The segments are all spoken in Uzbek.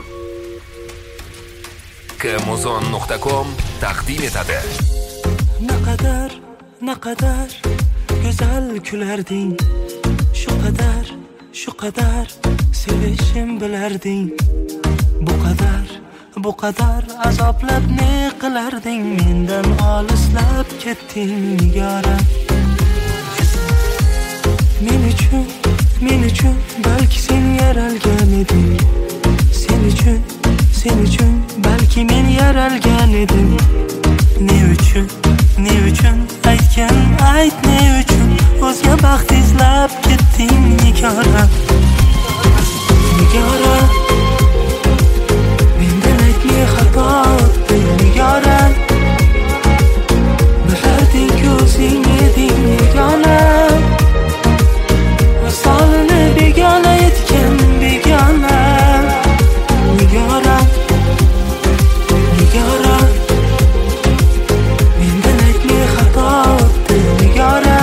kmuzon.com taqdim etadi. Naqadar go'zal kularding, shu qadar sevishim bilarding. Bu qadar azoblab ne qilarding, mendan olislab ketding nigora. Men uchun balki sen yaralgan eding. Sen uchun balki men yaralgan edim. Ne uchun aytgan ayt, ne uchun o'zga baxt izlab ketding nigora. Mendan aytmay xato o'tding nigora. Bilarding ko'zing eding yagona. Vasolini begona etgan begona. Nigora mendan aytmay xato o'tdi nigora.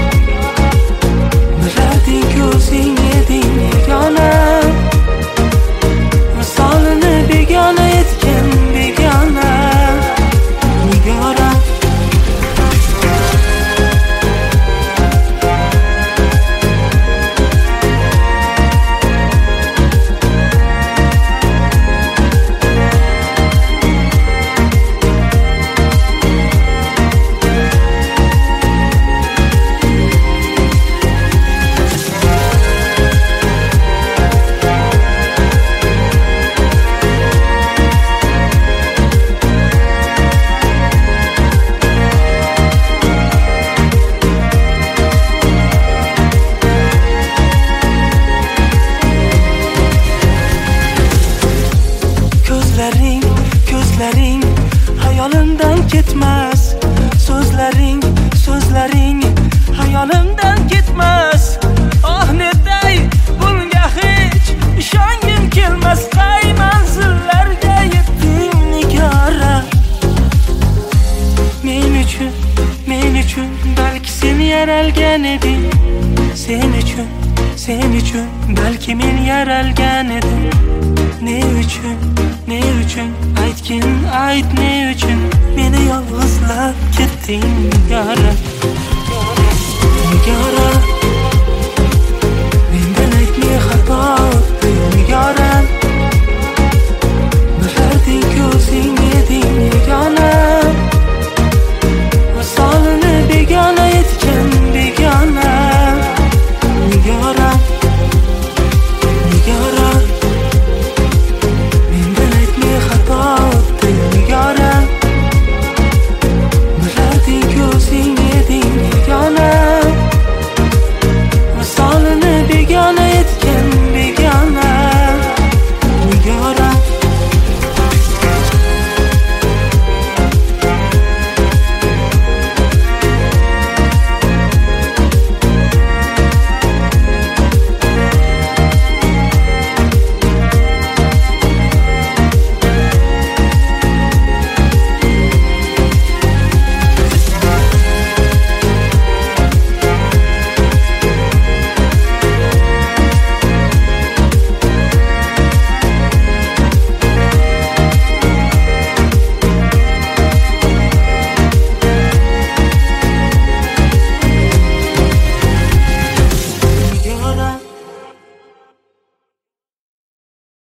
Bilarding ko'zing eding yagona. Vasolini begona etgan begona. Nigora ko'zlaring hayolimdan ketmas. So'zlaring hayolimdan ketmas. Oh netay bunga hech ishongim kelmas. Qay manzillarga yetdim nigora. Men uchun balki sen yaralgan eding. Sen uchun balki men yaralgan edim. Ne uchun aytgin ayt, ne uchun meni yolg'izlab ketding nigora.